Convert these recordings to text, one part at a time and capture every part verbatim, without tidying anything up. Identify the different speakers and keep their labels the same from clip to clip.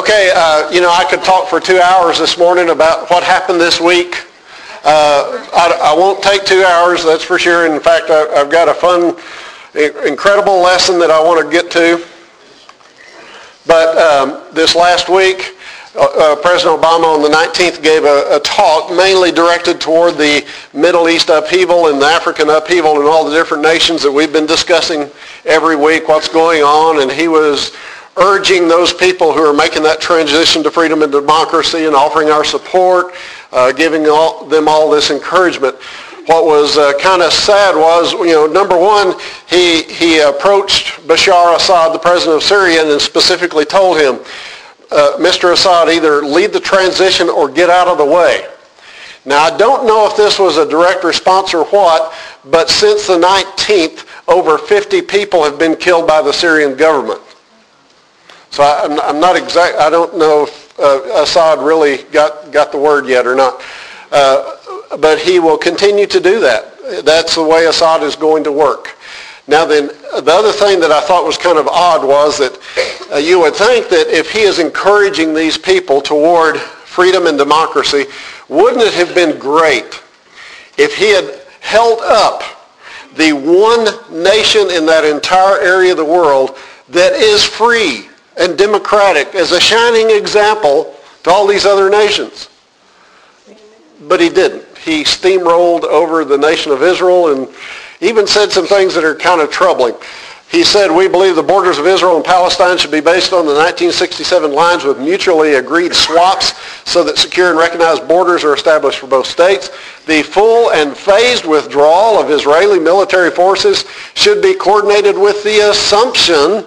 Speaker 1: Okay, uh, you know, I could talk for two hours this morning about what happened this week. Uh, I, I won't take two hours, that's for sure. In fact, I, I've got a fun, incredible lesson that I want to get to. But um, this last week, uh, President Obama on the nineteenth gave a, a talk mainly directed toward the Middle East upheaval and the African upheaval and all the different nations that we've been discussing every week, what's going on. And he was urging those people who are making that transition to freedom and democracy and offering our support, uh, giving all, them all this encouragement. What was uh, kind of sad was, you know, number one, he, he approached Bashar Assad, the president of Syria, and specifically told him, uh, Mister Assad, either lead the transition or get out of the way. Now, I don't know if this was a direct response or what, but since the nineteenth, over fifty people have been killed by the Syrian government. So I, I'm, I'm not exact. I don't know if uh, Assad really got, got the word yet or not. Uh, but he will continue to do that. That's the way Assad is going to work. Now then, the other thing that I thought was kind of odd was that uh, you would think that if he is encouraging these people toward freedom and democracy, wouldn't it have been great if he had held up the one nation in that entire area of the world that is free and democratic as a shining example to all these other nations? But he didn't. He steamrolled over the nation of Israel and even said some things that are kind of troubling. He said, we believe the borders of Israel and Palestine should be based on the nineteen sixty-seven lines with mutually agreed swaps so that secure and recognized borders are established for both states. The full and phased withdrawal of Israeli military forces should be coordinated with the assumption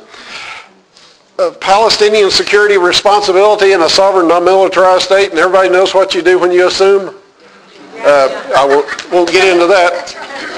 Speaker 1: of Palestinian security responsibility in a sovereign non-militarized state, and everybody knows what you do when you assume. Uh, I won't, won't get into that.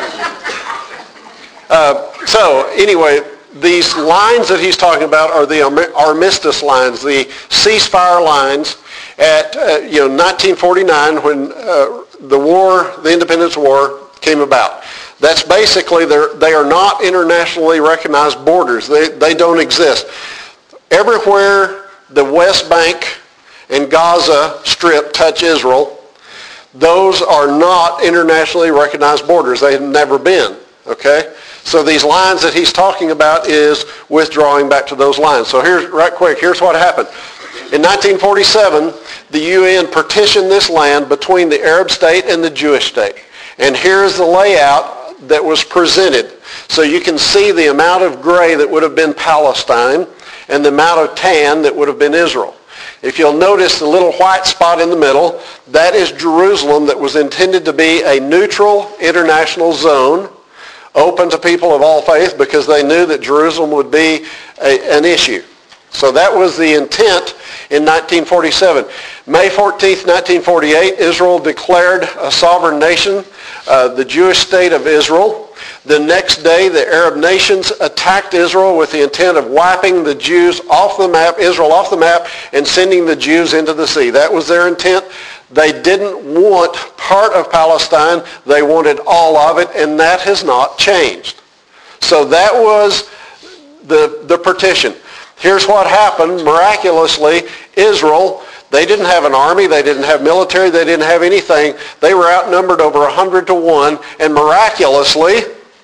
Speaker 1: Uh, so anyway, these lines that he's talking about are the armistice lines, the ceasefire lines at uh, you know nineteen forty-nine when uh, the war, the Independence War, came about. That's basically they are not internationally recognized borders. They they don't exist. Everywhere the West Bank and Gaza Strip touch Israel, those are not internationally recognized borders. They have never been, okay? So these lines that he's talking about is withdrawing back to those lines. So here's, right quick, here's what happened. In nineteen forty-seven, the U N partitioned this land between the Arab state and the Jewish state. And here's the layout that was presented. So you can see the amount of gray that would have been Palestine and the amount of tan that would have been Israel. If you'll notice the little white spot in the middle, that is Jerusalem that was intended to be a neutral international zone, open to people of all faith because they knew that Jerusalem would be a, an issue. So that was the intent in nineteen forty-seven. May fourteenth, nineteen forty-eight, Israel declared a sovereign nation, uh, the Jewish state of Israel. The next day, the Arab nations attacked Israel with the intent of wiping the Jews off the map, Israel off the map, and sending the Jews into the sea. That was their intent. They didn't want part of Palestine. They wanted all of it, and that has not changed. So that was the, the partition. Here's what happened. Miraculously, Israel, they didn't have an army, they didn't have military, they didn't have anything. They were outnumbered over one hundred to one, and miraculously,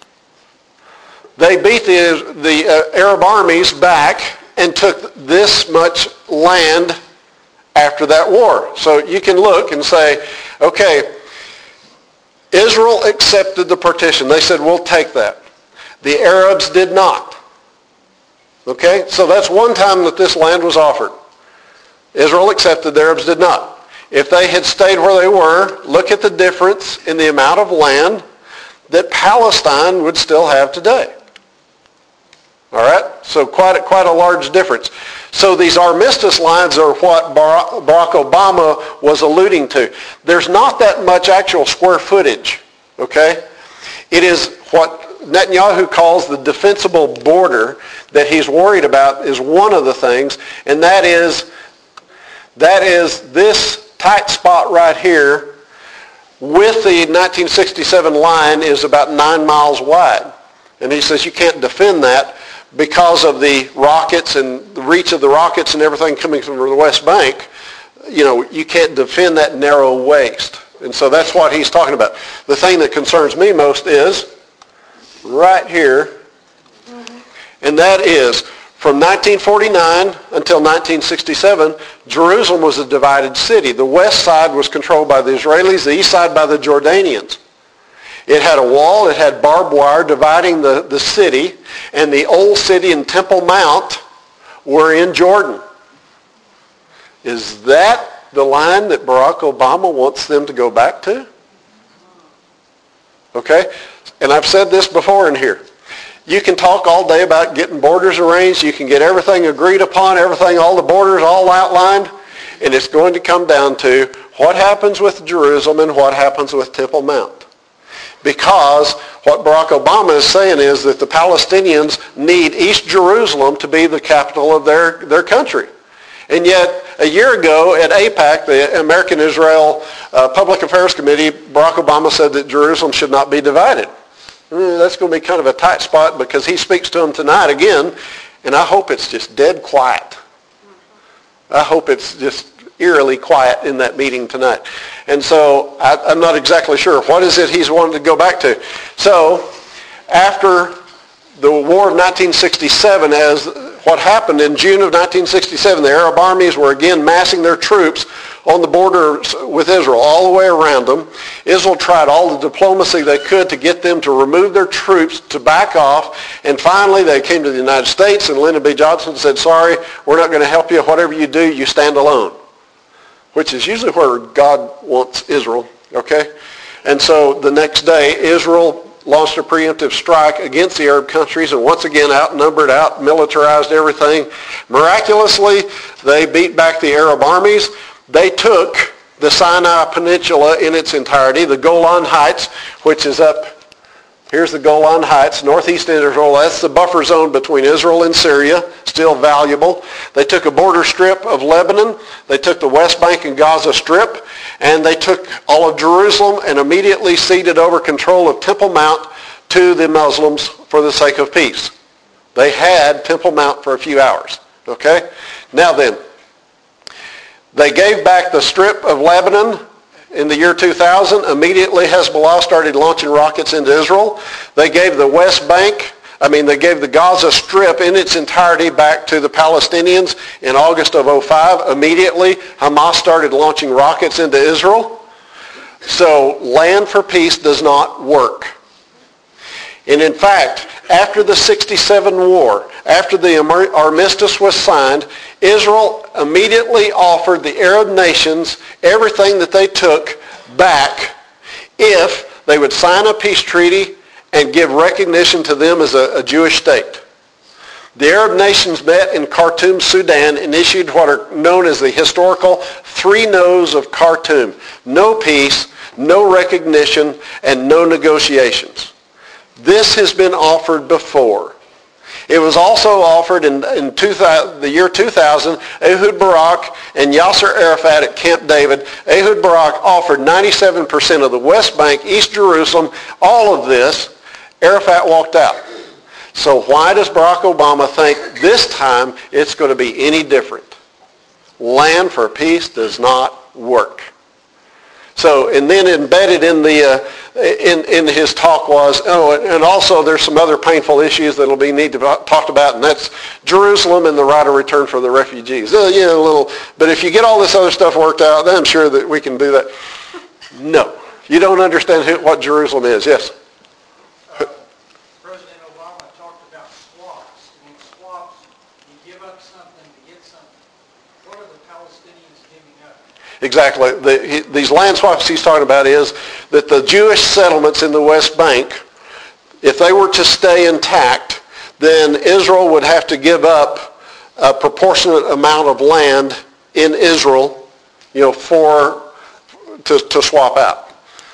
Speaker 1: they beat the, the uh, Arab armies back and took this much land after that war. So you can look and say, okay, Israel accepted the partition. They said, we'll take that. The Arabs did not. Okay, so that's one time that this land was offered. Israel accepted, the Arabs did not. If they had stayed where they were, look at the difference in the amount of land that Palestine would still have today. All right, so quite a, quite a large difference. So these armistice lines are what Barack Obama was alluding to. There's not that much actual square footage, okay? It is what Netanyahu calls the defensible border that he's worried about is one of the things, and that is, that is this tight spot right here with the nineteen sixty-seven line is about nine miles wide. And he says you can't defend that, because of the rockets and the reach of the rockets and everything coming from the West Bank, you know, you can't defend that narrow waist. And so that's what he's talking about. The thing that concerns me most is right here, and that is from nineteen forty-nine until nineteen sixty-seven, Jerusalem was a divided city. The west side was controlled by the Israelis, the east side by the Jordanians. It had a wall, it had barbed wire dividing the, the city, and the old city and Temple Mount were in Jordan. Is that the line that Barack Obama wants them to go back to? Okay? And I've said this before in here. You can talk all day about getting borders arranged. You can get everything agreed upon, everything, all the borders all outlined. And it's going to come down to what happens with Jerusalem and what happens with Temple Mount. Because what Barack Obama is saying is that the Palestinians need East Jerusalem to be the capital of their, their country. And yet, a year ago at AIPAC, the American Israel uh, Public Affairs Committee, Barack Obama said that Jerusalem should not be divided. Mm, that's going to be kind of a tight spot because he speaks to them tonight again, and I hope it's just dead quiet. I hope it's just eerily quiet in that meeting tonight. And so I, I'm not exactly sure. What is it he's wanting to go back to? So after the War of nineteen sixty-seven, as what happened in June of nineteen sixty-seven, the Arab armies were again massing their troops on the borders with Israel, all the way around them. Israel tried all the diplomacy they could to get them to remove their troops, to back off, and finally they came to the United States, and Lyndon B. Johnson said, sorry, we're not going to help you. Whatever you do, you stand alone, which is usually where God wants Israel, okay? And so the next day, Israel launched a preemptive strike against the Arab countries, and once again outnumbered, out-militarized everything. Miraculously, they beat back the Arab armies. They took the Sinai Peninsula in its entirety, the Golan Heights, which is up, here's the Golan Heights, northeast Israel. That's the buffer zone between Israel and Syria, still valuable. They took a border strip of Lebanon. They took the West Bank and Gaza Strip, and they took all of Jerusalem and immediately ceded over control of Temple Mount to the Muslims for the sake of peace. They had Temple Mount for a few hours, okay? Now then, they gave back the strip of Lebanon in the year two thousand. Immediately Hezbollah started launching rockets into Israel. They gave the West Bank, I mean they gave the Gaza Strip in its entirety back to the Palestinians in August of oh five. Immediately Hamas started launching rockets into Israel. So land for peace does not work. And in fact, after the sixty-seven war, after the armistice was signed, Israel immediately offered the Arab nations everything that they took back if they would sign a peace treaty and give recognition to them as a, a Jewish state. The Arab nations met in Khartoum, Sudan, and issued what are known as the historical three no's of Khartoum. No peace, no recognition, and no negotiations. This has been offered before. It was also offered in, in two thousand, the year two thousand. Ehud Barak and Yasser Arafat at Camp David. Ehud Barak offered ninety-seven percent of the West Bank, East Jerusalem, all of this. Arafat walked out. So why does Barack Obama think this time it's going to be any different? Land for peace does not work. So, and then embedded in the uh, in in his talk was, oh, and also there's some other painful issues that'll be need to be talked about, and that's Jerusalem and the right of return for the refugees. Uh, yeah, a little. But if you get all this other stuff worked out, then I'm sure that we can do that. No, you don't understand who, what Jerusalem is. Yes.
Speaker 2: Uh, President Obama talked about swaps. And in swaps, you give up something to get something. What are the Palestinians giving up?
Speaker 1: Exactly. The, he, these land swaps he's talking about is that the Jewish settlements in the West Bank, if they were to stay intact, then Israel would have to give up a proportionate amount of land in Israel, you know, for to, to swap out.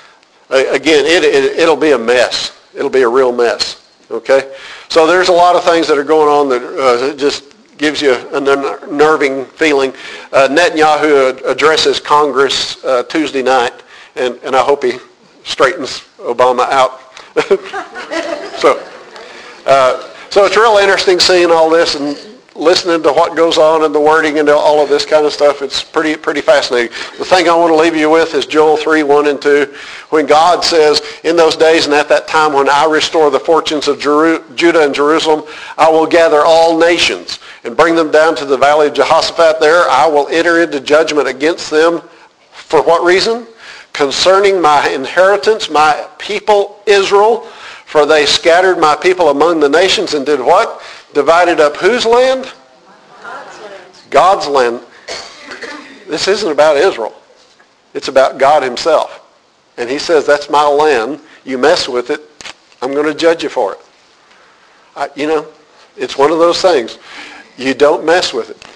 Speaker 1: Again, it, it, it'll be a mess. It'll be a real mess. Okay? So there's a lot of things that are going on that uh, just gives you an unnerving feeling. Uh, Netanyahu addresses Congress uh, Tuesday night, and, and I hope he straightens Obama out. so, uh, So it's real interesting seeing all this and listening to what goes on and the wording and all of this kind of stuff. It's pretty pretty fascinating. The thing I want to leave you with is Joel three, one and two. When God says, in those days and at that time when I restore the fortunes of Jeru- Judah and Jerusalem, I will gather all nations and bring them down to the valley of Jehoshaphat. There I will enter into judgment against them. For what reason? Concerning my inheritance, my people Israel, for they scattered my people among the nations and did what? Divided up whose land?
Speaker 3: God's land.
Speaker 1: God's land. This isn't about Israel. It's about God himself. And he says, that's my land. You mess with it, I'm going to judge you for it. I, you know, it's one of those things. You don't mess with it.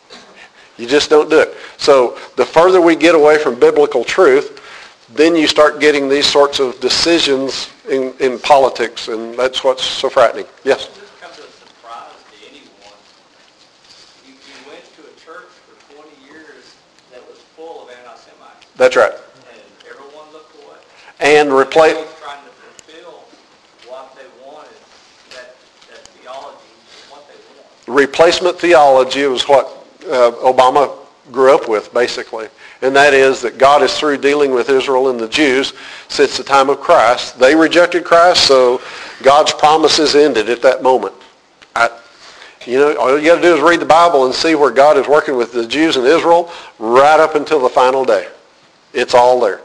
Speaker 1: You just don't do it. So the further we get away from biblical truth, then you start getting these sorts of decisions in, in politics, and that's what's so frightening. Yes?
Speaker 4: This comes as a surprise to anyone. You, you went to a church for twenty years that was full of anti-Semites,
Speaker 1: That's right.
Speaker 4: and everyone looked away.
Speaker 1: And replace...
Speaker 4: They were trying to fulfill what they wanted, that, that theology, what they wanted.
Speaker 1: Replacement theology was what uh, Obama grew up with, basically. And that is that God is through dealing with Israel and the Jews since the time of Christ. They rejected Christ, so God's promises ended at that moment. I, you know, all you got to do is read the Bible and see where God is working with the Jews and Israel right up until the final day. It's all there.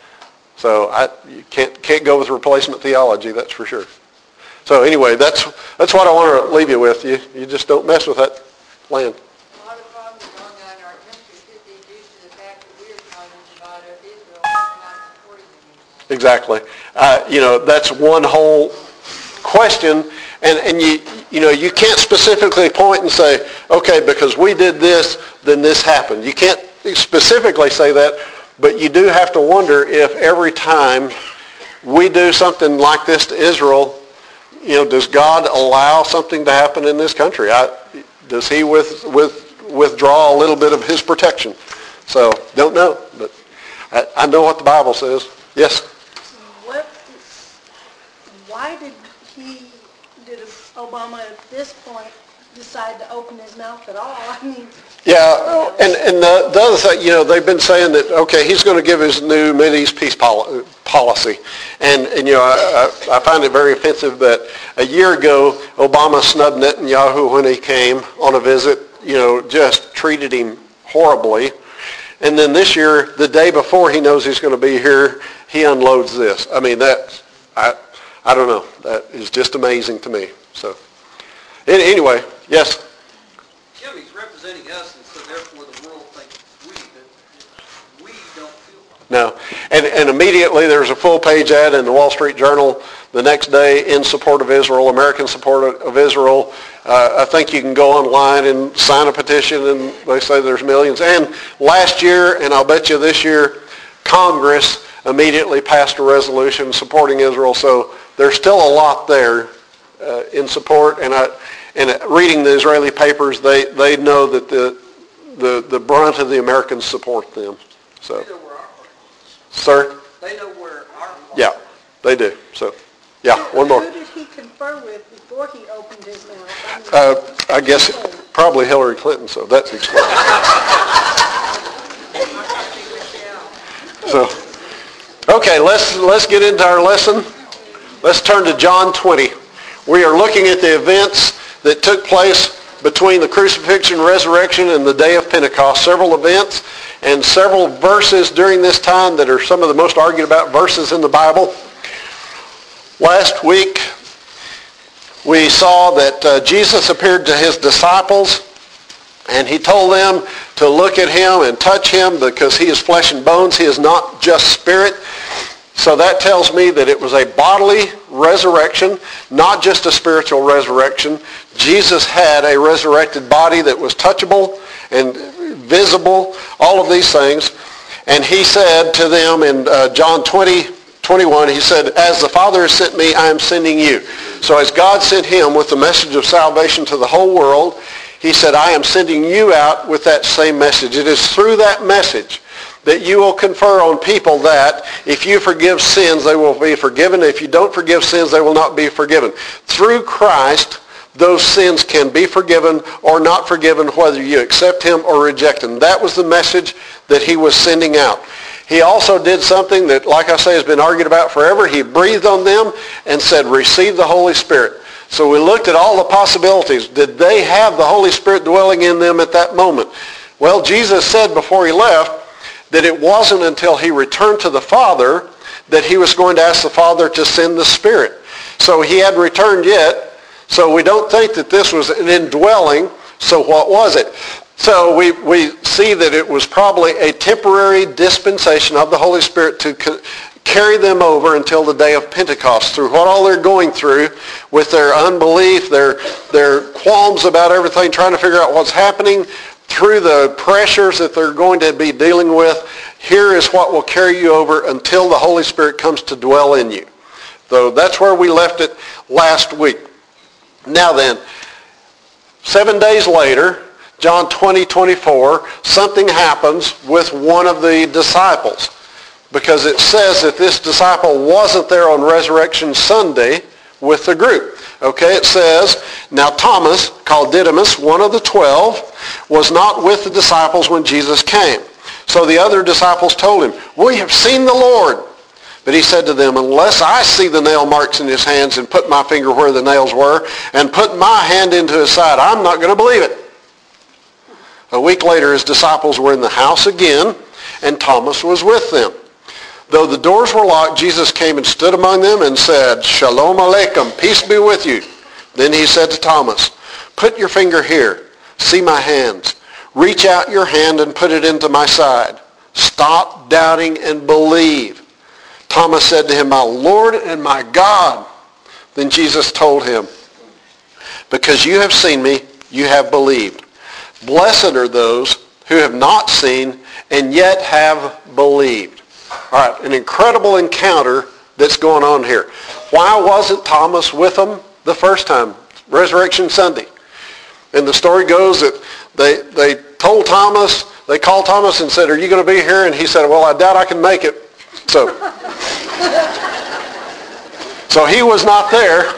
Speaker 1: So I, you can't can't go with replacement theology, that's for sure. So anyway, that's that's what I want to leave you with. You you just don't mess with that land.
Speaker 3: A lot of problems going on in our country could be due to the fact that we are trying to divide up Israel and not supporting them anymore.
Speaker 1: Exactly. Uh, you know, that's one whole question, and, and you you know, you can't specifically point and say, okay, because we did this, then this happened. You can't specifically say that, but you do have to wonder if every time we do something like this to Israel, you know, does God allow something to happen in this country? I, does he with, with, withdraw a little bit of his protection? So, don't know, but I, I know what the Bible says. Yes?
Speaker 5: What, why did he, did Obama at this point decide to open his mouth at all? I mean...
Speaker 1: Yeah, and, and the, the other thing, you know, they've been saying that, okay, he's going to give his new Mideast peace poli- policy. And, and you know, I, I find it very offensive that a year ago, Obama snubbed Netanyahu when he came on a visit, you know, just treated him horribly. And then this year, the day before he knows he's going to be here, he unloads this. I mean, that, I, I don't know, that is just amazing to me. So, anyway, yes?
Speaker 2: Yeah, he's representing us, and so therefore the world thinks we, that we don't feel like.
Speaker 1: No. And, and immediately there's a full-page ad in the Wall Street Journal the next day in support of Israel, American support of Israel. Uh, I think you can go online and sign a petition, and they say there's millions. And last year, and I'll bet you this year, Congress immediately passed a resolution supporting Israel. So there's still a lot there uh, in support. And I, and reading the Israeli papers, they, they know that the, the the brunt of the Americans support them. So,
Speaker 2: They know where our heart is.
Speaker 1: sir?
Speaker 2: They know where our heart
Speaker 1: Yeah, they do. So, yeah, one more.
Speaker 5: Who did he confer with before he opened his mouth?
Speaker 1: Uh, I guess probably Hillary Clinton, so that's explained. So, okay, let's let's get into our lesson. Let's turn to John twenty. We are looking at the events that took place between the crucifixion, resurrection, and the day of Pentecost. Several events and several verses during this time that are some of the most argued about verses in the Bible. Last week, we saw that uh, Jesus appeared to his disciples, and he told them to look at him and touch him because he is flesh and bones. He is not just spirit. So that tells me that it was a bodily resurrection, not just a spiritual resurrection. Jesus had a resurrected body that was touchable and visible, all of these things. And he said to them in uh, John twenty, twenty-one, he said, as the Father has sent me, I am sending you. So as God sent him with the message of salvation to the whole world, he said, I am sending you out with that same message. It is through that message that you will confer on people that if you forgive sins, they will be forgiven. If you don't forgive sins, they will not be forgiven. Through Christ, those sins can be forgiven or not forgiven, whether you accept him or reject him. That was the message that he was sending out. He also did something that, like I say, has been argued about forever. He breathed on them and said, receive the Holy Spirit. So we looked at all the possibilities. Did they have the Holy Spirit dwelling in them at that moment? Well, Jesus said before he left that it wasn't until he returned to the Father that he was going to ask the Father to send the Spirit. So he hadn't returned yet. So we don't think that this was an indwelling. So what was it? So we, we see that it was probably a temporary dispensation of the Holy Spirit to co- carry them over until the day of Pentecost through what all they're going through with their unbelief, their, their qualms about everything, trying to figure out what's happening, through the pressures that they're going to be dealing with. Here is what will carry you over until the Holy Spirit comes to dwell in you. So that's where we left it last week. Now then, seven days later, John twenty, twenty-four, something happens with one of the disciples, because it says that this disciple wasn't there on Resurrection Sunday with the group. Okay, it says, now Thomas, called Didymus, one of the twelve, was not with the disciples when Jesus came. So the other disciples told him, we have seen the Lord. But he said to them, unless I see the nail marks in his hands and put my finger where the nails were and put my hand into his side, I'm not going to believe it. A week later, his disciples were in the house again, and Thomas was with them. Though the doors were locked, Jesus came and stood among them and said, Shalom Aleichem, peace be with you. Then he said to Thomas, put your finger here, see my hands. Reach out your hand and put it into my side. Stop doubting and believe. Thomas said to him, my Lord and my God. Then Jesus told him, because you have seen me, you have believed. Blessed are those who have not seen and yet have believed. All right, an incredible encounter that's going on here. Why wasn't Thomas with them the first time? Resurrection Sunday. And the story goes that they, they told Thomas, they called Thomas and said, are you going to be here? And he said, well, I doubt I can make it. So, so he was not there.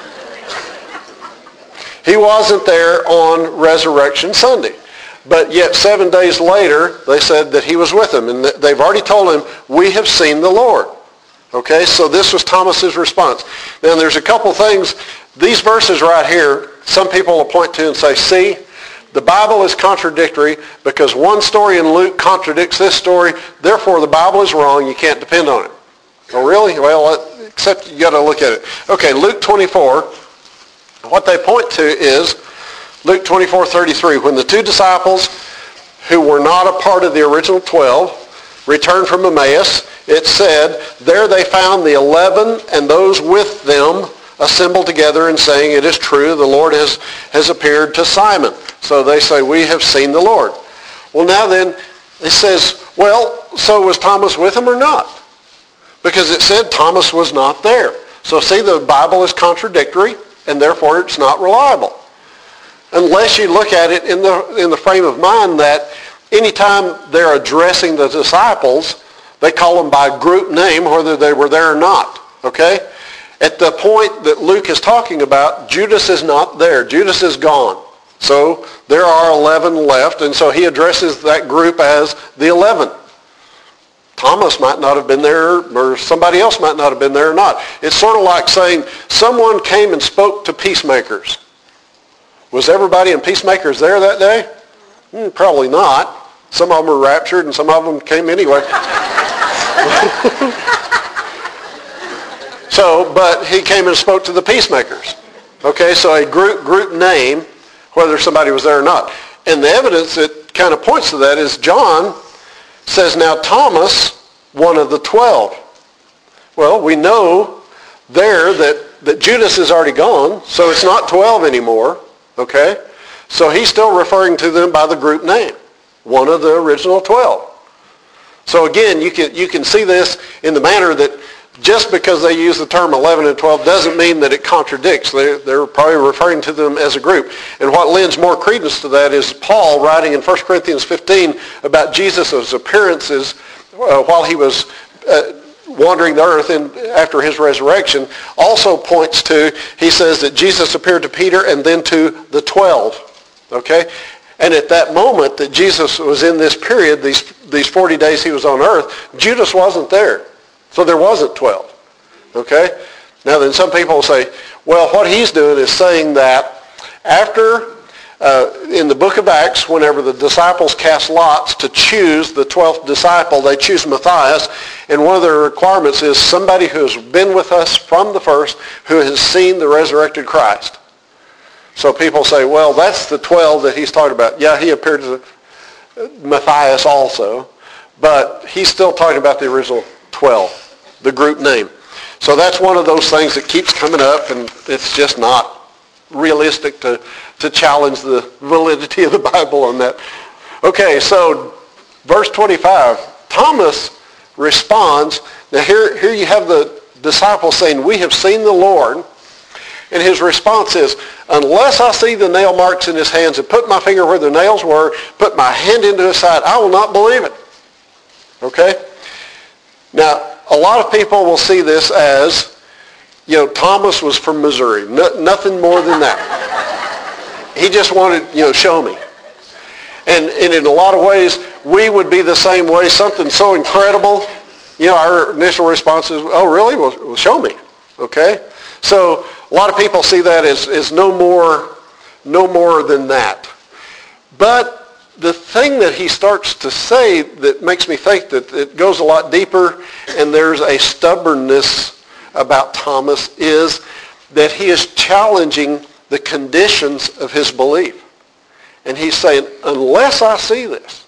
Speaker 1: He wasn't there on Resurrection Sunday. But yet seven days later, they said that he was with them. And they've already told him, we have seen the Lord. Okay, so this was Thomas's response. Now there's a couple things. These verses right here, some people will point to and say, see, the Bible is contradictory because one story in Luke contradicts this story. Therefore, the Bible is wrong. You can't depend on it. Oh, really? Well, except you got to look at it. Okay, Luke twenty-four. What they point to is Luke twenty-four thirty-three. When the two disciples who were not a part of the original twelve returned from Emmaus, it said, there they found the eleven and those with them assembled together and saying, it is true, the Lord has, has appeared to Simon. So they say, we have seen the Lord. Well, now then, it says, well, so was Thomas with him or not? Because it said Thomas was not there. So see, the Bible is contradictory, and therefore it's not reliable. Unless you look at it in the, in the frame of mind that anytime they're addressing the disciples, they call them by group name, whether they were there or not. Okay? At the point that Luke is talking about, Judas is not there. Judas is gone. So there are eleven left, and so he addresses that group as the eleven. Thomas might not have been there, or somebody else might not have been there or not. It's sort of like saying someone came and spoke to peacemakers. Was everybody in Peacemakers there that day? Hmm, probably not. Some of them were raptured and some of them came anyway. So, but he came and spoke to the peacemakers. Okay, so a group group name, whether somebody was there or not. And the evidence that kind of points to that is John says, now Thomas, one of the twelve. Well, we know there that, that Judas is already gone, so it's not twelve anymore. Okay? So he's still referring to them by the group name. One of the original twelve. So again, you can, you can see this in the manner that just because they use the term eleven and twelve doesn't mean that it contradicts. They're, they're probably referring to them as a group. And what lends more credence to that is Paul writing in First Corinthians fifteen about Jesus' appearances uh, while he was uh, wandering the earth in, after his resurrection also points to, he says that Jesus appeared to Peter and then to the twelve. Okay? And at that moment that Jesus was in this period, these, these forty days he was on earth, Judas wasn't there. So there wasn't twelve. Okay? Now then some people will say, well, what he's doing is saying that after, uh, in the book of Acts, whenever the disciples cast lots to choose the twelfth disciple, they choose Matthias, and one of their requirements is somebody who has been with us from the first, who has seen the resurrected Christ. So people say, well, that's the twelve that he's talking about. Yeah, he appeared to Matthias also, but he's still talking about the original twelve, the group name. So that's one of those things that keeps coming up, and it's just not realistic to, to challenge the validity of the Bible on that. Okay, so verse twenty-five, Thomas responds. Now here, here you have the disciples saying, we have seen the Lord. And his response is, unless I see the nail marks in his hands and put my finger where the nails were, put my hand into his side, I will not believe it. Okay? Now, a lot of people will see this as, you know, Thomas was from Missouri. No, nothing more than that. He just wanted, you know, show me. And, and in a lot of ways, we would be the same way. Something so incredible, you know, our initial response is, oh, really? Well, well show me. Okay? So a lot of people see that as, as no more, no more than that. But the thing that he starts to say that makes me think that it goes a lot deeper and there's a stubbornness about Thomas is that he is challenging the conditions of his belief. And he's saying, unless I see this,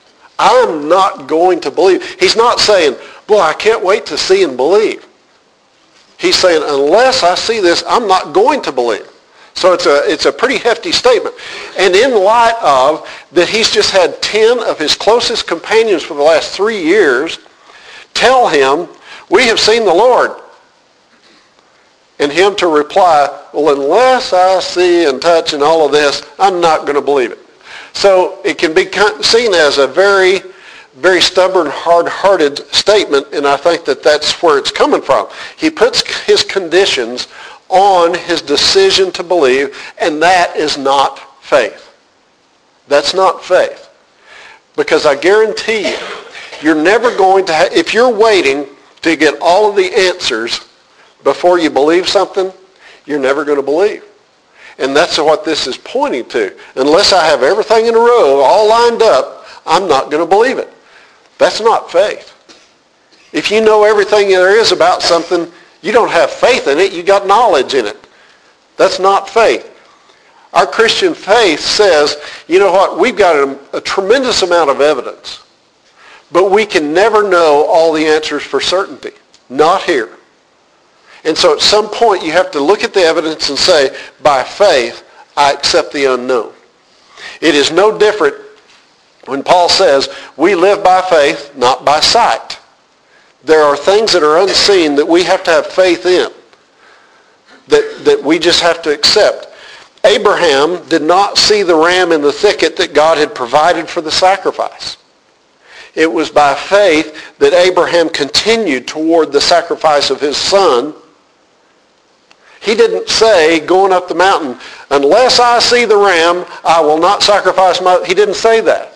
Speaker 1: I'm not going to believe. He's not saying, boy, I can't wait to see and believe. He's saying, unless I see this, I'm not going to believe. So it's a, it's a pretty hefty statement. And in light of that he's just had ten of his closest companions for the last three years tell him, we have seen the Lord. And him to reply, well, unless I see and touch and all of this, I'm not going to believe it. So it can be seen as a very, very stubborn, hard-hearted statement, and I think that that's where it's coming from. He puts his conditions on his decision to believe, and that is not faith. That's not faith. Because I guarantee you, you're never going to have, if you're waiting to get all of the answers before you believe something, you're never going to believe. And that's what this is pointing to. Unless I have everything in a row, all lined up, I'm not going to believe it. That's not faith. If you know everything there is about something, you don't have faith in it, you got knowledge in it. That's not faith. Our Christian faith says, you know what, we've got a, a tremendous amount of evidence, but we can never know all the answers for certainty. Not here. And so at some point you have to look at the evidence and say, by faith, I accept the unknown. It is no different when Paul says, we live by faith, not by sight. There are things that are unseen that we have to have faith in, that, that we just have to accept. Abraham did not see the ram in the thicket that God had provided for the sacrifice. It was by faith that Abraham continued toward the sacrifice of his son. He didn't say, going up the mountain, unless I see the ram, I will not sacrifice my... He didn't say that.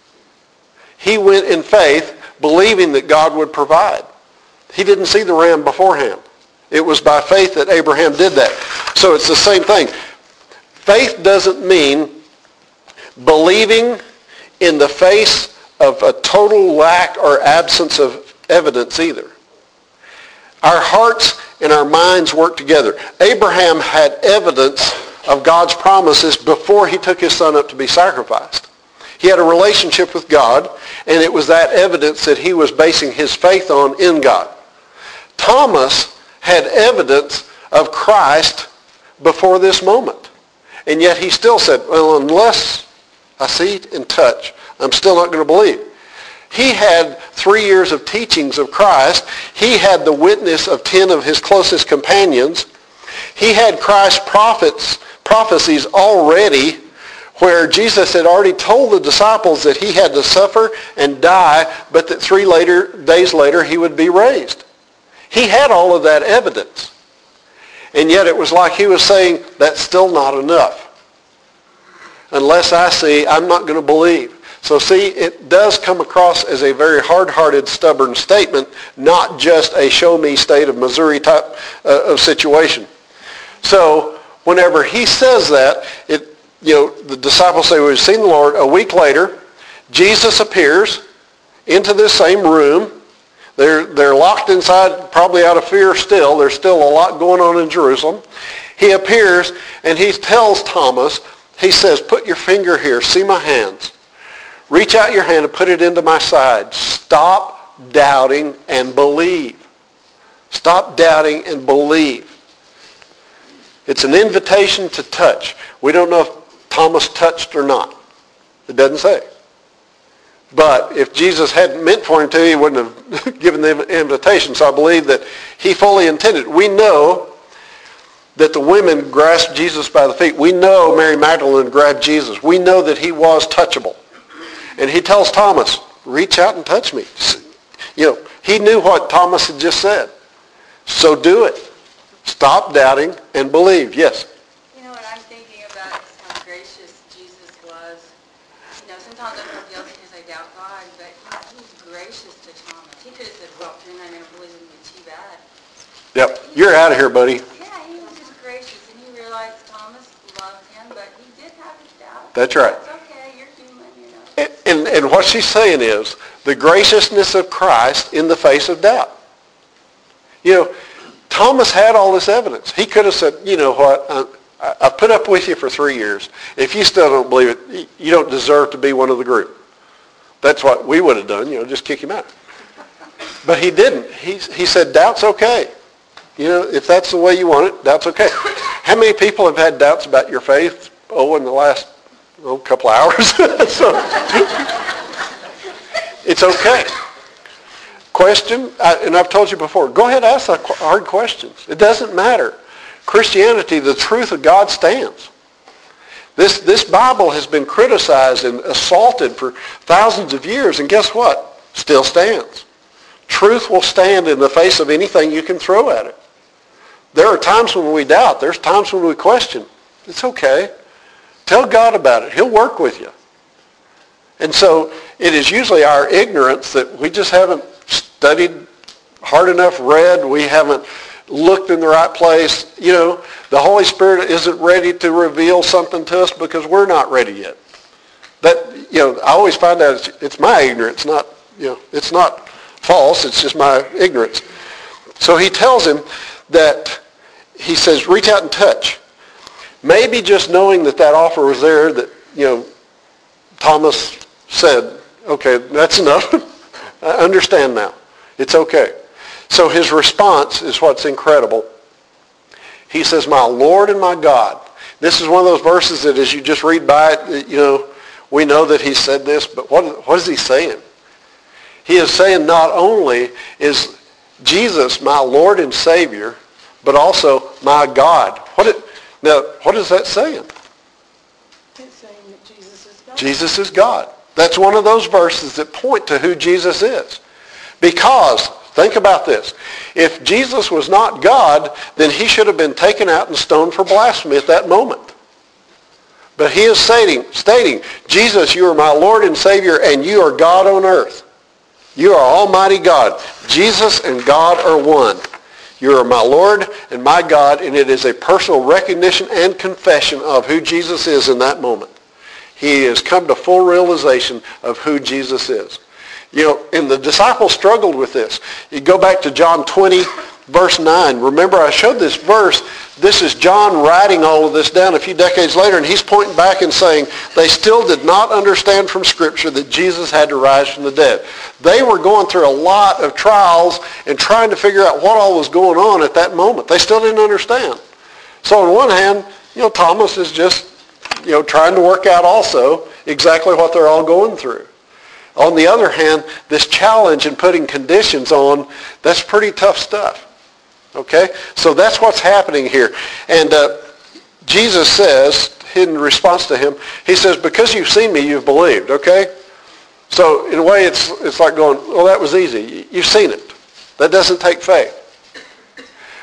Speaker 1: He went in faith, believing that God would provide. He didn't see the ram beforehand. It was by faith that Abraham did that. So it's the same thing. Faith doesn't mean believing in the face of a total lack or absence of evidence either. Our hearts and our minds work together. Abraham had evidence of God's promises before he took his son up to be sacrificed. He had a relationship with God, and it was that evidence that he was basing his faith on in God. Thomas had evidence of Christ before this moment. And yet he still said, well, unless I see and touch, I'm still not going to believe. He had three years of teachings of Christ. He had the witness of ten of his closest companions. He had Christ's prophets, prophecies already, where Jesus had already told the disciples that he had to suffer and die, but that three later, days later he would be raised. He had all of that evidence. And yet it was like he was saying, that's still not enough. Unless I see, I'm not going to believe. So see, it does come across as a very hard-hearted, stubborn statement, not just a show-me state of Missouri type uh, of situation. So whenever he says that, it, you know, the disciples say, we've seen the Lord. A week later, Jesus appears into this same room. They're, they're locked inside, probably out of fear still. There's still a lot going on in Jerusalem. He appears and he tells Thomas, he says, put your finger here, see my hands. Reach out your hand and put it into my side. Stop doubting and believe. Stop doubting and believe. It's an invitation to touch. We don't know if Thomas touched or not. It doesn't say. But if Jesus hadn't meant for him to, he wouldn't have given the invitation. So I believe that he fully intended. We know that the women grasped Jesus by the feet. We know Mary Magdalene grabbed Jesus. We know that he was touchable. And he tells Thomas, reach out and touch me. You know, he knew what Thomas had just said. So do it. Stop doubting and believe. Yes?
Speaker 3: You know what I'm thinking about is how gracious Jesus was. You know, sometimes I feel guilty because I doubt God, but he, he's gracious to Thomas. He could have said, well, you're not going to believe me too bad.
Speaker 1: Yep. You're out of here, buddy.
Speaker 3: Yeah, he was just gracious, and he realized Thomas loved him, but he did have his doubts.
Speaker 1: That's right.
Speaker 3: It's okay, you're human, you know.
Speaker 1: And, and, and what she's saying is the graciousness of Christ in the face of doubt. You know, Thomas had all this evidence. He could have said, you know what, I, I've put up with you for three years. If you still don't believe it, you don't deserve to be one of the group. That's what we would have done, you know, just kick him out. But he didn't. He, he said, doubt's okay. You know, if that's the way you want it, doubt's okay. How many people have had doubts about your faith, oh, in the last oh, couple of hours? So, it's okay. Question, and I've told you before, go ahead and ask the hard questions. It doesn't matter. Christianity, the truth of God stands. This, this Bible has been criticized and assaulted for thousands of years, and guess what? Still stands. Truth will stand in the face of anything you can throw at it. There are times when we doubt. There's times when we question. It's okay. Tell God about it. He'll work with you. And so it is usually our ignorance that we just haven't studied hard enough, read, we haven't looked in the right place. You know, the Holy Spirit isn't ready to reveal something to us because we're not ready yet. That, you know, I always find out it's, it's my ignorance, not, you know, it's not false, it's just my ignorance. So he tells him that, he says, reach out and touch. Maybe just knowing that that offer was there, that, you know, Thomas said, okay, that's enough. I understand now. It's okay. So his response is what's incredible. He says, my Lord and my God. This is one of those verses that as you just read by it, you know, we know that he said this, but what, what is he saying? He is saying not only is Jesus my Lord and Savior, but also my God. What it, now, what is that saying?
Speaker 5: It's saying that Jesus is God.
Speaker 1: Jesus is God. That's one of those verses that point to who Jesus is. Because, think about this, if Jesus was not God, then he should have been taken out and stoned for blasphemy at that moment. But he is stating, stating, Jesus, you are my Lord and Savior, and you are God on earth. You are Almighty God. Jesus and God are one. You are my Lord and my God, and it is a personal recognition and confession of who Jesus is in that moment. He has come to full realization of who Jesus is. You know, and the disciples struggled with this. You go back to John twenty, verse nine. Remember, I showed this verse. This is John writing all of this down a few decades later, and he's pointing back and saying they still did not understand from Scripture that Jesus had to rise from the dead. They were going through a lot of trials and trying to figure out what all was going on at that moment. They still didn't understand. So on one hand, you know, Thomas is just, you know, trying to work out also exactly what they're all going through. On the other hand, this challenge in putting conditions on, that's pretty tough stuff. Okay? So that's what's happening here. And uh, Jesus says, in response to him, he says, because you've seen me, you've believed. Okay? So in a way, it's it's like going, well, that was easy. You've seen it. That doesn't take faith.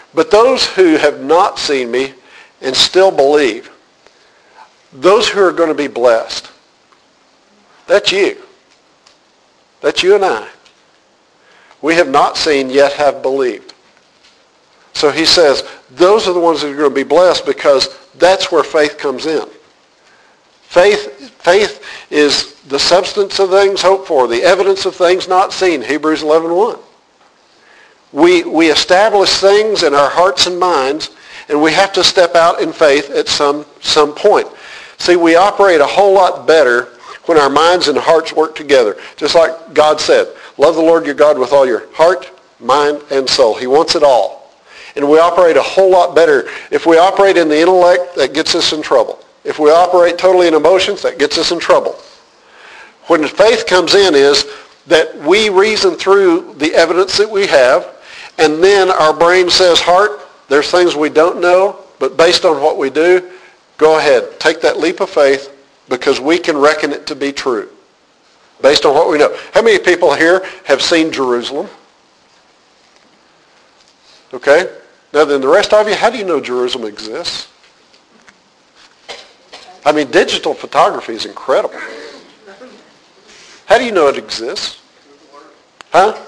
Speaker 1: But those who have not seen me and still believe, those who are going to be blessed, that's you. That's you and I. We have not seen, yet have believed. So he says, those are the ones that are going to be blessed, because that's where faith comes in. Faith, faith is the substance of things hoped for, the evidence of things not seen, Hebrews eleven one. We, we establish things in our hearts and minds, and we have to step out in faith at some, some point. See, we operate a whole lot better when our minds and hearts work together. Just like God said, love the Lord your God with all your heart, mind, and soul. He wants it all. And we operate a whole lot better. If we operate in the intellect, that gets us in trouble. If we operate totally in emotions, that gets us in trouble. When faith comes in is that we reason through the evidence that we have, and then our brain says, heart, there's things we don't know, but based on what we do, go ahead, take that leap of faith, because we can reckon it to be true based on what we know. How many people here have seen Jerusalem? Okay? Now then, the rest of you, how do you know Jerusalem exists? I mean, digital photography is incredible. How do you know it exists? Huh?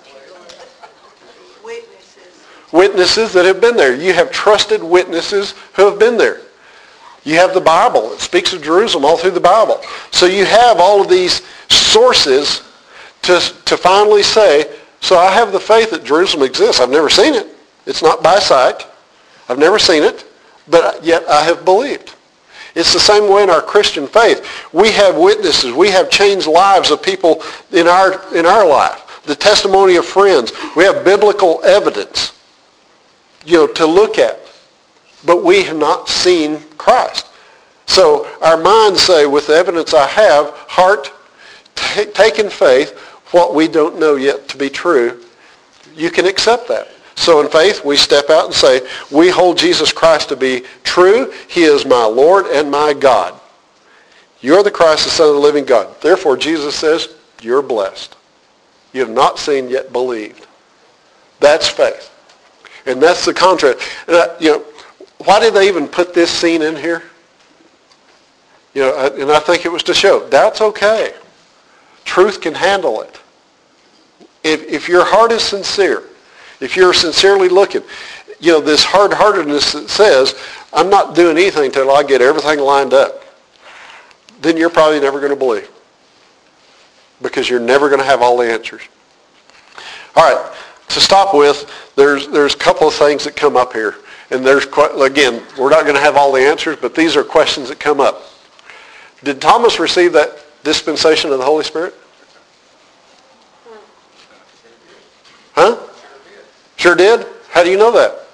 Speaker 5: Witnesses.
Speaker 1: Witnesses that have been there. You have trusted witnesses who have been there. You have the Bible. It speaks of Jerusalem all through the Bible. So you have all of these sources to, to finally say, so I have the faith that Jerusalem exists. I've never seen it. It's not by sight. I've never seen it, but yet I have believed. It's the same way in our Christian faith. We have witnesses. We have changed lives of people in our, in our life. The testimony of friends. We have biblical evidence, you know, to look at. But we have not seen Christ. So our minds say, with the evidence I have, heart, t- take in faith what we don't know yet to be true. You can accept that. So in faith, we step out and say, we hold Jesus Christ to be true. He is my Lord and my God. You're the Christ, the Son of the living God. Therefore, Jesus says, you're blessed. You have not seen yet believed. That's faith. And that's the contrast. And I, you know, why did they even put this scene in here? You know, and I think it was to show that's okay. Truth can handle it. If, if your heart is sincere, if you're sincerely looking, you know, this hard-heartedness that says, I'm not doing anything until I get everything lined up, then you're probably never going to believe, because you're never going to have all the answers. All right, to stop with, there's there's a couple of things that come up here. And there's, again, we're not going to have all the answers, but these are questions that come up. Did Thomas receive that dispensation of the Holy Spirit? Huh? Sure did? How do you know that?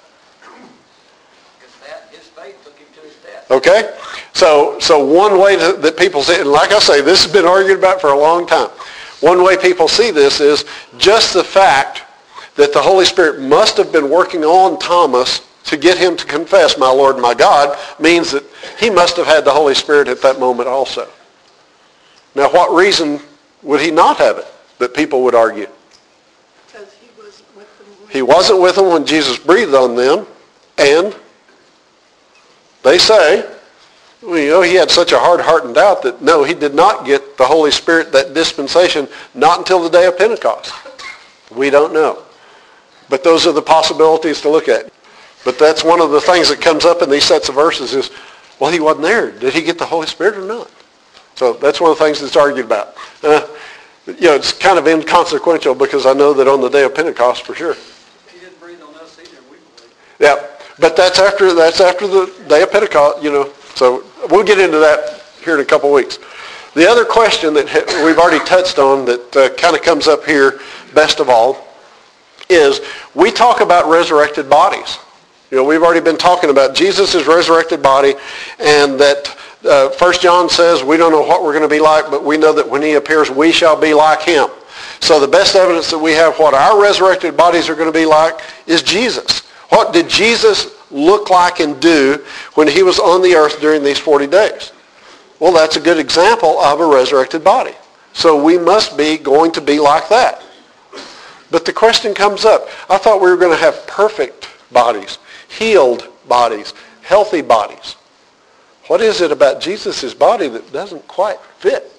Speaker 4: His faith took him to his death.
Speaker 1: Okay? So so one way to, that people see, and like I say, this has been argued about for a long time. One way people see this is just the fact that the Holy Spirit must have been working on Thomas to get him to confess, my Lord and my God, means that he must have had the Holy Spirit at that moment also. Now, what reason would he not have it that people would argue?
Speaker 5: Because he was with them. when-
Speaker 1: He wasn't with them when Jesus breathed on them, and they say, well, you know, he had such a hard heart and doubt that no, he did not get the Holy Spirit, that dispensation, not until the day of Pentecost. We don't know. But those are the possibilities to look at. But that's one of the things that comes up in these sets of verses is, well, he wasn't there. Did he get the Holy Spirit or not? So that's one of the things that's argued about. Uh, you know, it's kind of inconsequential, because I know that on the day of Pentecost, for sure.
Speaker 2: He didn't breathe on us either, we believe.
Speaker 1: Yeah, but that's after that's after the day of Pentecost, you know. So we'll get into that here in a couple weeks. The other question that we've already touched on that uh, kind of comes up here, best of all, is we talk about resurrected bodies. You know, we've already been talking about Jesus' resurrected body, and that uh, First John says we don't know what we're going to be like, but we know that when he appears, we shall be like him. So the best evidence that we have what our resurrected bodies are going to be like is Jesus. What did Jesus look like and do when he was on the earth during these forty days? Well, that's a good example of a resurrected body. So we must be going to be like that. But the question comes up, I thought we were going to have perfect bodies, healed bodies, healthy bodies. What is it about Jesus' body that doesn't quite fit?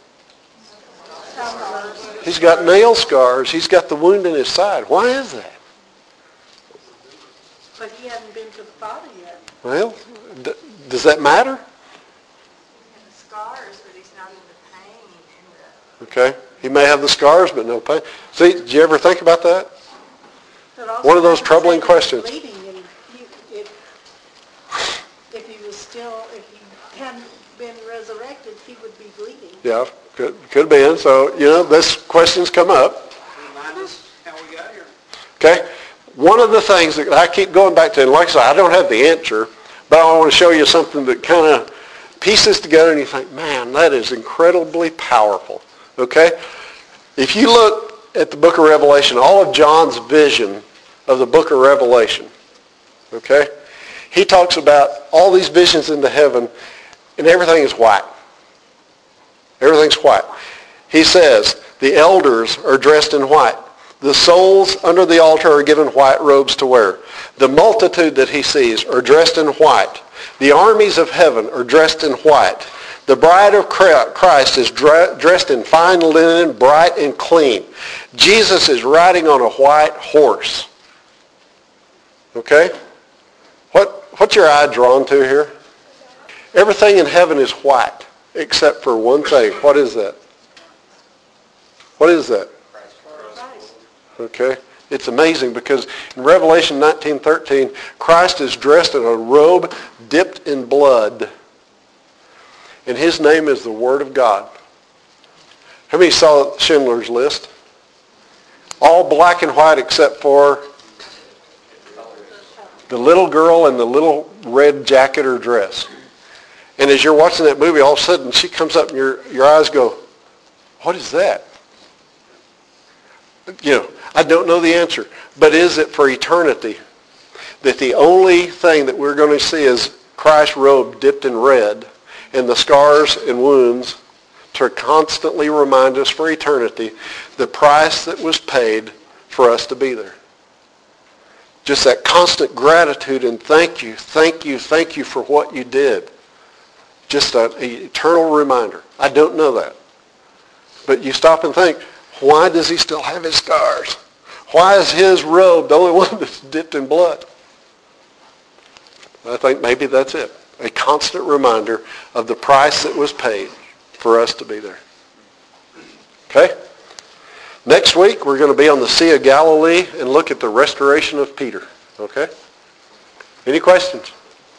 Speaker 1: He's got nail scars. He's got the wound in his side. Why is that?
Speaker 5: But he hadn't been to the Father yet.
Speaker 1: Well, d- does that matter?
Speaker 6: The scars, but he's not in the pain and the...
Speaker 1: Okay. He may have the scars, but no pain. See, did you ever think about that?
Speaker 5: But also
Speaker 1: One of those
Speaker 5: I would
Speaker 1: troubling
Speaker 5: say he was
Speaker 1: questions.
Speaker 5: bleeding, and he- if, if he was still, if he hadn't been resurrected, he would be bleeding.
Speaker 1: Yeah, could, could have been. So, you know, this question's come up.
Speaker 2: Remind us how we got here.
Speaker 1: Okay? One of the things that I keep going back to, and like I said, I don't have the answer, but I want to show you something that kind of pieces together and you think, man, that is incredibly powerful. Okay? If you look at the book of Revelation, all of John's vision of the book of Revelation, okay, he talks about all these visions into heaven and everything is white. Everything's white. He says the elders are dressed in white. The souls under the altar are given white robes to wear. The multitude that he sees are dressed in white. The armies of heaven are dressed in white. The bride of Christ is dressed in fine linen, bright and clean. Jesus is riding on a white horse. Okay? What, what's your eye drawn to here? Everything in heaven is white, except for one thing. What is that? What is that? Okay? It's amazing because in Revelation nineteen thirteen, Christ is dressed in a robe dipped in blood. And his name is the Word of God. How many saw Schindler's List? All black and white except for the little girl in the little red jacket or dress. And as you're watching that movie, all of a sudden she comes up and your, your eyes go, what is that? You know, I don't know the answer. But is it for eternity that the only thing that we're going to see is Christ's robe dipped in red and the scars and wounds to constantly remind us for eternity the price that was paid for us to be there? Just that constant gratitude and thank you, thank you, thank you for what you did. Just an eternal reminder. I don't know that. But you stop and think, why does he still have his scars? Why is his robe the only one that's dipped in blood? I think maybe that's it. A constant reminder of the price that was paid for us to be there. Okay? Next week, we're going to be on the Sea of Galilee and look at the restoration of Peter. Okay? Any questions?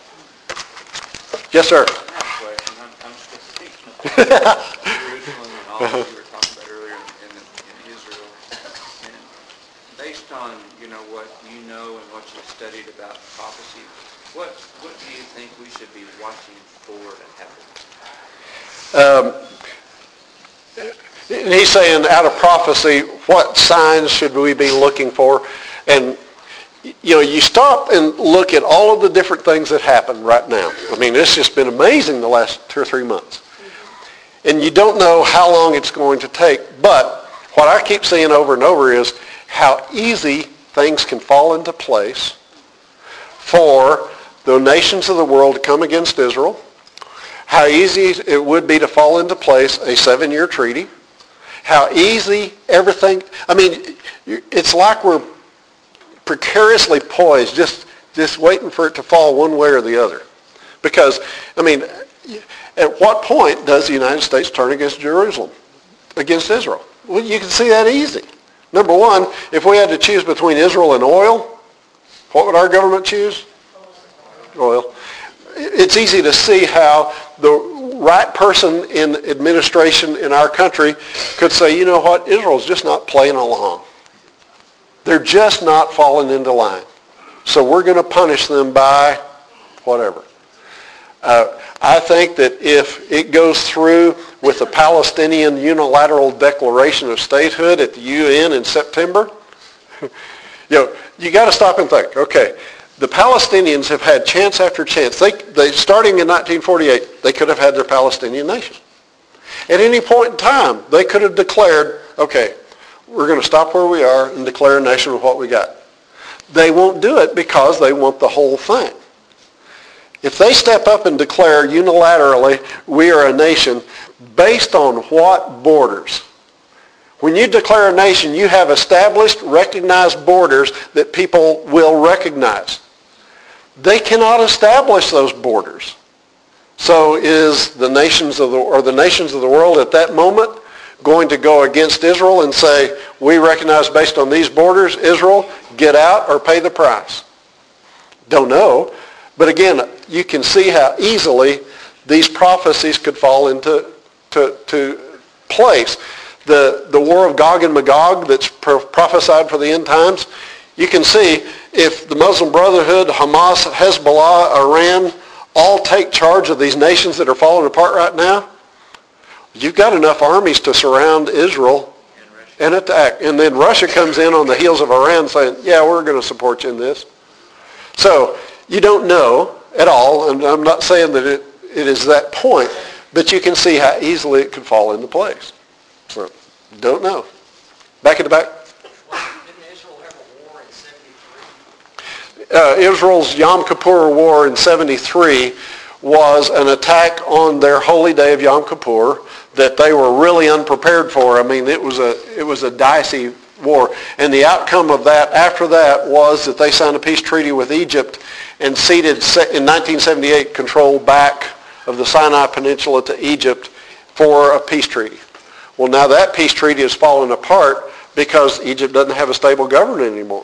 Speaker 1: Yes, sir.
Speaker 7: I have a question. I'm, I'm still thinking about Jerusalem and all that you were talking about earlier in, in, in Israel. And based on, you know, what you know and what you've studied about prophecy, what what do you think we should be watching for to happen?
Speaker 1: Um, and he's saying out of prophecy, what signs should we be looking for? And you know, you stop and look at all of the different things that happen right now. I mean, it's just been amazing the last two or three months. And you don't know how long it's going to take. But what I keep seeing over and over is how easy things can fall into place for the nations of the world to come against Israel. How easy it would be to fall into place a seven-year treaty. How easy everything, I mean, it's like we're precariously poised, just just waiting for it to fall one way or the other. Because, I mean, at what point does the United States turn against Jerusalem, against Israel? Well, you can see that easy. Number one, if we had to choose between Israel and oil, what would our government choose? Oil. It's easy to see how the right person in administration in our country could say, you know what, Israel's just not playing along. They're just not falling into line. So we're going to punish them by whatever. Uh, I think that if it goes through with the Palestinian unilateral declaration of statehood at the U N in September, you know, you got to stop and think, okay, the Palestinians have had chance after chance. They, they, starting in nineteen forty-eight, they could have had their Palestinian nation. At any point in time, they could have declared, okay, we're going to stop where we are and declare a nation with what we got. they won't do it because they want the whole thing. If they step up and declare unilaterally, we are a nation, based on what borders? When you declare a nation, you have established, recognized borders that people will recognize. They cannot establish those borders. So is the nations of the, or the nations of the world at that moment going to go against Israel and say, we recognize based on these borders, Israel, get out or pay the price? Don't know. But again, you can see how easily these prophecies could fall into to, to place. The, the war of Gog and Magog that's pro- prophesied for the end times, you can see if the Muslim Brotherhood, Hamas, Hezbollah, Iran, all take charge of these nations that are falling apart right now, you've got enough armies to surround Israel and attack. And then Russia comes in on the heels of Iran saying, yeah, we're going to support you in this. So you don't know at all, and I'm not saying that it, it is that point, but you can see how easily it could fall into place. So don't know. Back in the back.
Speaker 2: Didn't Israel have a war in seventy-three?
Speaker 1: Uh, Israel's Yom Kippur War in seventy-three was an attack on their holy day of Yom Kippur that they were really unprepared for. I mean, it was a it was a dicey war. And the outcome of that after that was that they signed a peace treaty with Egypt and ceded in nineteen seventy-eight control back of the Sinai Peninsula to Egypt for a peace treaty. Well, now that peace treaty has fallen apart because Egypt doesn't have a stable government anymore.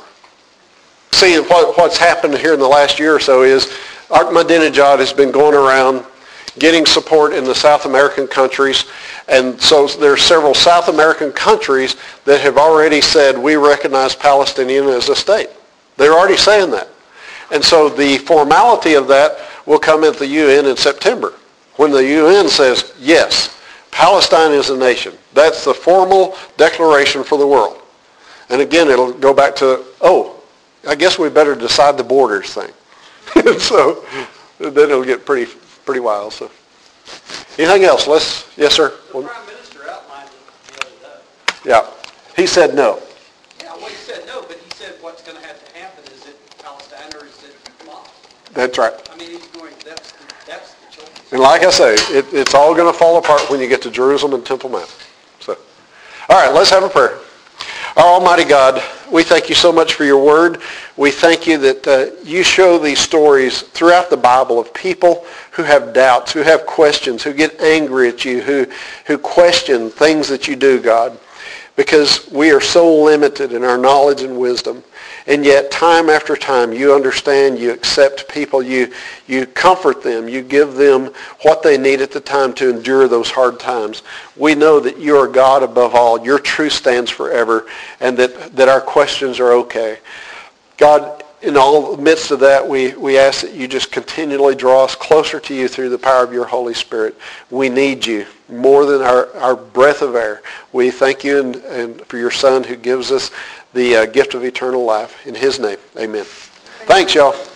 Speaker 1: See, what, what's happened here in the last year or so is Ahmadinejad has been going around getting support in the South American countries, and so there are several South American countries that have already said we recognize Palestinian as a state. They're already saying that. And so the formality of that will come at the U N in September, when the U N says, yes, Palestine is a nation. That's the formal declaration for the world. And again, it'll go back to, oh, I guess we better decide the borders thing. And so then it'll get pretty pretty wild. So, anything else? Let's, yes, sir?
Speaker 2: The Prime Minister outlined it the other day.
Speaker 1: Yeah. He said no.
Speaker 2: Yeah, well, he said no, but he said what's going to have to happen is it Palestine or is it Hamas?
Speaker 1: That's right.
Speaker 2: I mean, he's going, that's, the- that's the choice.
Speaker 1: And like I say, it, it's all going to fall apart when you get to Jerusalem and Temple Mount. So, all right, let's have a prayer. Our Almighty God, we thank you so much for your word. We thank you that uh, you show these stories throughout the Bible of people who have doubts, who have questions, who get angry at you, who, who question things that you do, God, because we are so limited in our knowledge and wisdom. And yet, time after time, you understand, you accept people, you, you comfort them, you give them what they need at the time to endure those hard times. We know that you are God above all. Your truth stands forever, and that, that our questions are okay. God, in all the midst of that, we, we ask that you just continually draw us closer to you through the power of your Holy Spirit. We need you more than our, our breath of air. We thank you and, and for your Son who gives us the uh, gift of eternal life. In his name, amen. Thanks, y'all.